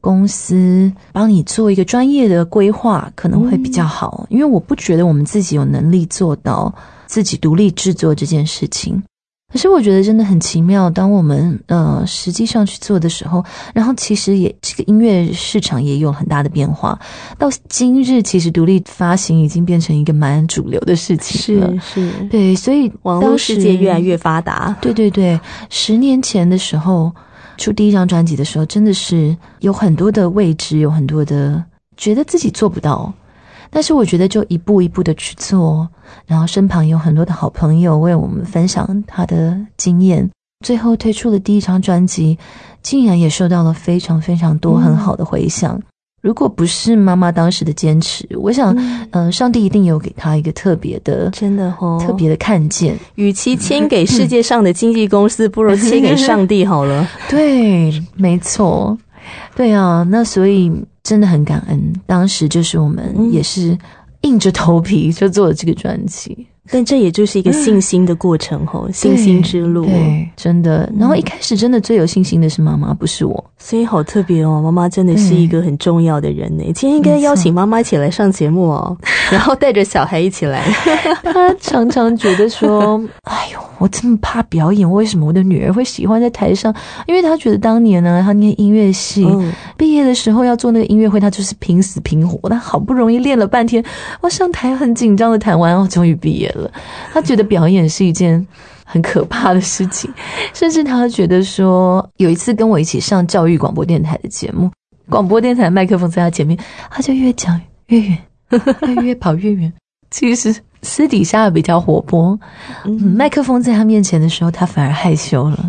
公司帮你做一个专业的规划可能会比较好，因为我不觉得我们自己有能力做到自己独立制作这件事情。可是我觉得真的很奇妙，当我们实际上去做的时候，然后其实也这个音乐市场也有很大的变化，到今日其实独立发行已经变成一个蛮主流的事情了。 是， 对，所以网络世界越来越发达。 对对对，10年前的时候出第一张专辑的时候，真的是有很多的未知，有很多的觉得自己做不到，但是我觉得就一步一步的去做，然后身旁有很多的好朋友为我们分享他的经验，最后推出了第一张专辑，竟然也受到了非常非常多很好的回响。如果不是妈妈当时的坚持，我想上帝一定有给他一个特别的， 真的特别的看见。 与其签给世界上的经纪公司，不如签给上帝好了。 对，没错。对啊，那所以真的很感恩，当时就是我们也是硬着头皮就做了这个专辑。 但这也就是一个信心的过程信心之路。 对，真的。然后一开始真的最有信心的是妈妈，不是我。 所以好特别妈妈真的是一个很重要的人呢。今天应该邀请妈妈一起来上节目然后带着小孩一起来。 她常常觉得说，哎呦，我这么怕表演，为什么我的女儿会喜欢在台上？因为她觉得当年呢，她念音乐系，毕业的时候要做那个音乐会，她就是拼死拼活，她好不容易练了半天，我上台很紧张的弹完，终于毕业了。她觉得表演是一件很可怕的事情，甚至她觉得说，有一次跟我一起上教育广播电台的节目，广播电台麦克风在她前面，她就越讲越远，越跑越远。其实私底下比较活泼，麦克风在她面前的时候，她反而害羞了。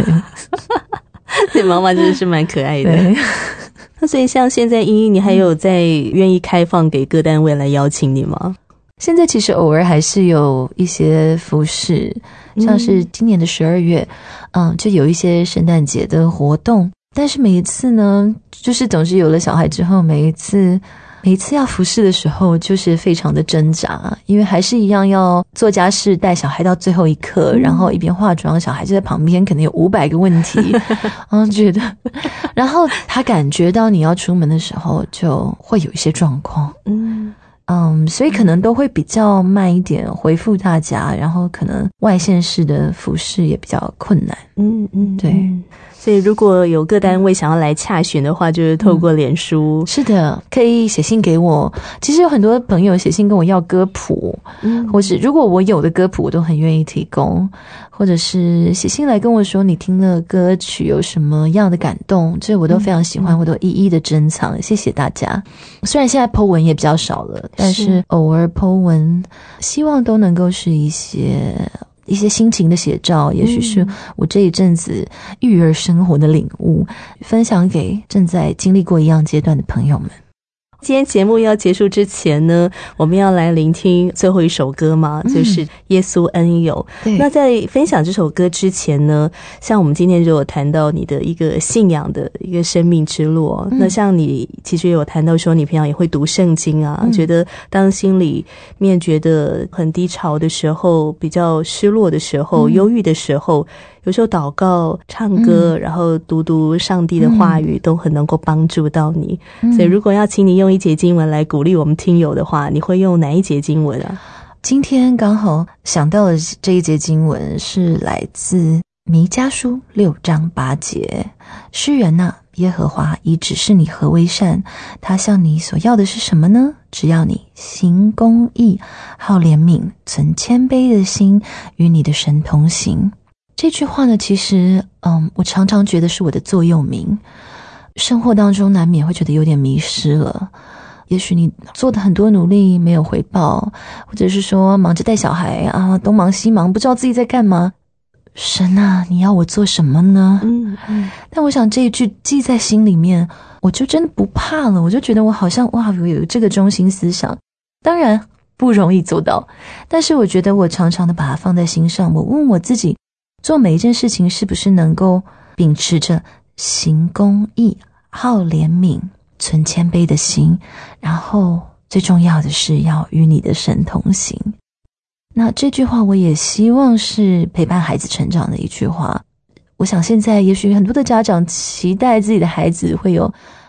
对，妈妈真的是蛮可爱的。那所以像现在依依，你还有在愿意开放给各单位来邀请你吗？ 现在其实偶尔还是有一些服饰，像是今年的12月，就有一些圣诞节的活动。但是每一次呢，就是总是有了小孩之后，每一次要服侍的时候，就是非常的挣扎，因为还是一样要做家事，带小孩到最后一刻，然后一边化妆，小孩就在旁边，可能有500个问题，觉得，然后他感觉到你要出门的时候，就会有一些状况，所以可能都会比较慢一点回复大家，然后可能外县市的服饰也比较困难。对。 所以如果有各单位想要来洽询的话，就是透过脸书。 是的，可以写信给我。其实有很多朋友写信跟我要歌谱，或是如果我有的歌谱我都很愿意提供，或者是写信来跟我说你听了歌曲有什么样的感动，这我都非常喜欢，我都一一的珍藏。谢谢大家。虽然现在 po 文也比较少了，但是偶尔 po 文希望都能够是一些心情的写照，也许是我这一阵子育儿生活的领悟，分享给正在经历过一样阶段的朋友们。 今天节目要结束之前呢，我们要来聆听最后一首歌嘛，就是耶稣恩友。那在分享这首歌之前呢，像我们今天就有谈到你的一个信仰的一个生命之路那像你其实有谈到说你平常也会读圣经觉得当心里面觉得很低潮的时候，比较失落的时候，忧郁的时候，有时候祷告唱歌然后读上帝的话语都很能够帮助到你所以如果要请你用一节经文来鼓励我们听友的话，你会用哪一节经文啊？ 今天刚好想到的这一节经文是来自弥迦书6章8节，诗人啊，耶和华已指示你何为善，他向你所要的是什么呢？只要你行公义，好怜悯，存谦卑的心，与你的神同行。这句话呢，其实我常常觉得是我的座右铭。生活当中难免会觉得有点迷失了，也许你做的很多努力没有回报，或者是说忙着带小孩东忙西忙，不知道自己在干嘛。神啊，你要我做什么呢？但我想这一句记在心里面，我就真的不怕了。我就觉得我好像我有这个中心思想，当然不容易做到，但是我觉得我常常的把它放在心上。我问我自己，做每一件事情是不是能够秉持着行公义，好怜悯，存谦卑的心，然后最重要的是要与你的神同行。那这句话我也希望是陪伴孩子成长的一句话。我想现在也许很多的家长期待自己的孩子会有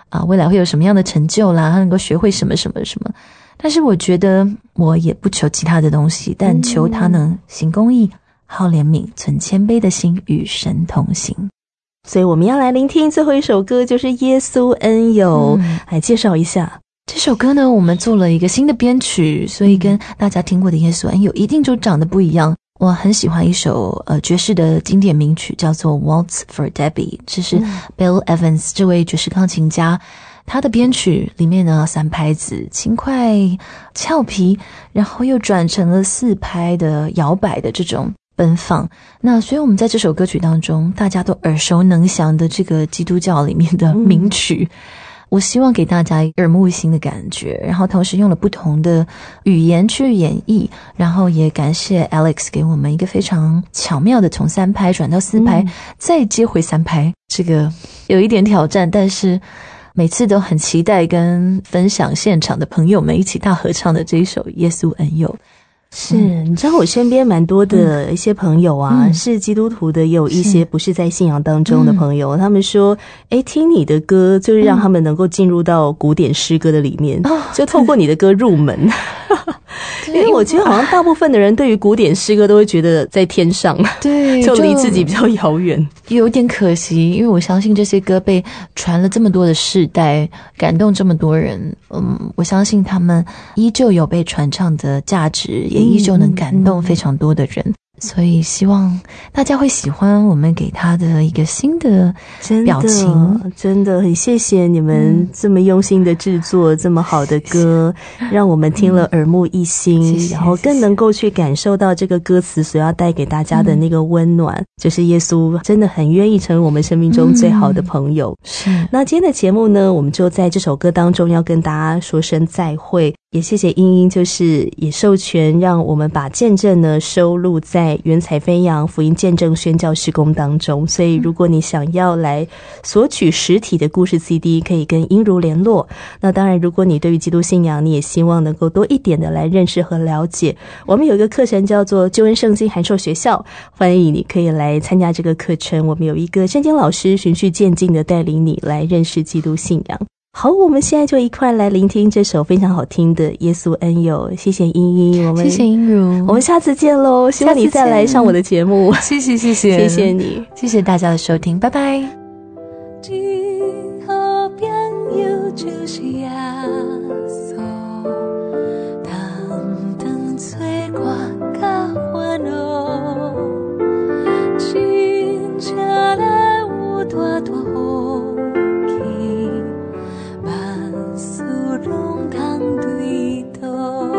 未来会有什么样的成就啦，他能够学会什么什么什么。但是我觉得我也不求其他的东西，但求他能行公义，好怜悯，存谦卑的心，与神同行。 所以我们要来聆听最后一首歌，就是耶稣恩友，来介绍一下。 这首歌呢，我们做了一个新的编曲，所以跟大家听过的耶稣恩友一定就长得不一样。我很喜欢一首爵士的经典名曲，叫做 Waltz for Debbie， 这是 Bill Evans 这位爵士钢琴家他的编曲里面呢，3拍子轻快俏皮，然后又转成了4拍的摇摆的这种奔放。那所以我们在这首歌曲当中大家都耳熟能详的这个基督教里面的名曲，我希望给大家耳目一新的感觉，然后同时用了不同的语言去演绎，然后也感谢 Alex 给我们一个非常巧妙的从3拍转到4拍，再接回3拍，这个有一点挑战，但是每次都很期待跟分享现场的朋友们一起大合唱的这一首耶稣恩友。 是，你知道我身边蛮多的一些朋友啊，是基督徒的，也有一些不是在信仰当中的朋友，他们说听你的歌就是让他们能够进入到古典诗歌的里面，就透过你的歌入门。因为我觉得好像大部分的人对于古典诗歌都会觉得在天上， 对， 就离自己比较遥远， 有点可惜。因为我相信这些歌被传了这么多的世代，感动这么多人，我相信他们依旧有被传唱的价值，也依旧能感动非常多的人。所以希望大家会喜欢我们给他的一个新的表情。 真的很谢谢你们这么用心的制作这么好的歌，让我们听了耳目一新，然后更能够去感受到这个歌词所要带给大家的那个温暖，就是耶稣真的很愿意成为我们生命中最好的朋友。 是。 那今天的节目呢，我们就在这首歌当中要跟大家说声再会，也谢谢英英，就是也授权让我们把见证呢收录在云彩飞扬福音见证宣教事工当中，所以如果你想要来索取实体的故事 CD， 可以跟英如联络。那当然如果你对于基督信仰你也希望能够多一点的来认识和了解，我们有一个课程叫做救恩圣经函授学校，欢迎你可以来参加这个课程，我们有一个圣经老师循序渐进的带领你来认识基督信仰。好，我们现在就一块来聆听这首非常好听的耶稣恩友。谢谢英英， 谢谢英如， 我们下次见咯，希望你再来上我的节目。 谢谢谢谢你，谢谢大家的收听，拜拜。 真好朋友就是耶稣，当当做我较烦恼，真正来有大大福气，万事拢通对倒，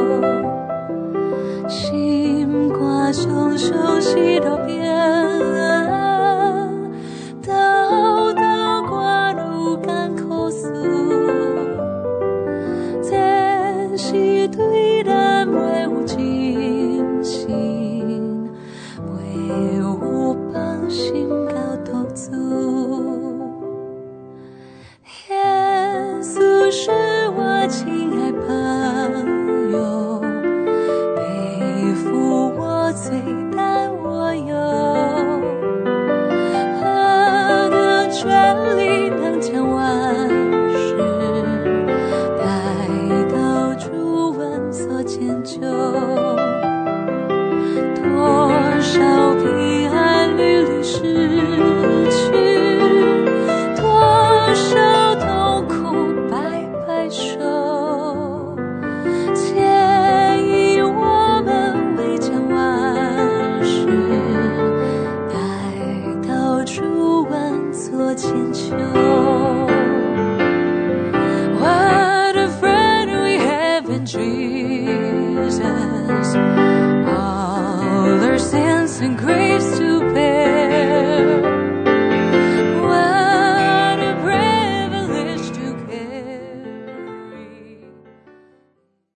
心肝常常是路边，斗斗我愈艰苦事，这是对